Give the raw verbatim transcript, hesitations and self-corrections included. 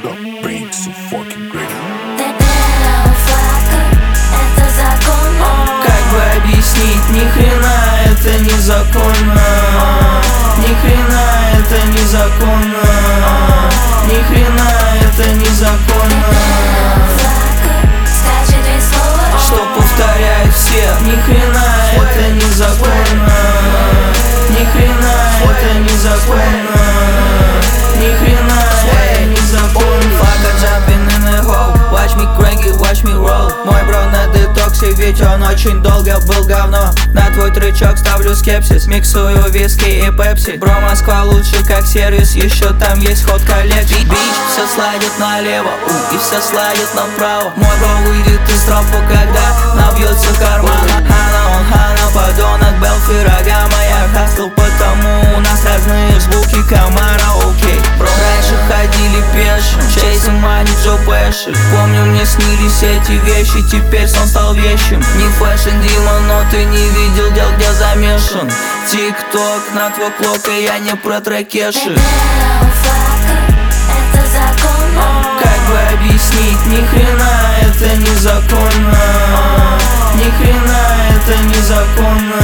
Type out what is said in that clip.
the beat so fucking great. Как бы объяснить, ни хрена это незаконно. Ни хрена это незаконно. Ни хрена это незаконно. Что повторяют все, ни хрена это незаконно. Ни хрена это незаконно. Ни хрена это незаконно. Fuck, I'm jumping in the hole. Watch me crank it, watch me roll. Мой бро на детоксе, ведь он очень долго был говно. На твой трючок ставлю скепсис, миксую виски и пепси. Бро, Москва лучше как сервис, еще там есть ход коллекций. Бич, все сладит налево, у, и все сладит направо. Мой бро выйдет из тропа, когда набьется кармана. Хана, он хана, подонок, Белфи, рога моя хастл. Потому у нас разные звуки, комара, окей. Бро, раньше ходили пешим, чейсим мани, Джо Пэши. Помню, мне снились эти вещи, теперь сон стал вещим. Не фэшн, Дима, но ты не видел дел, где замешан. Тик-ток на твой клок, и я не про трекеши. Как бы объяснить, ни хрена это незаконно. Ни хрена это незаконно.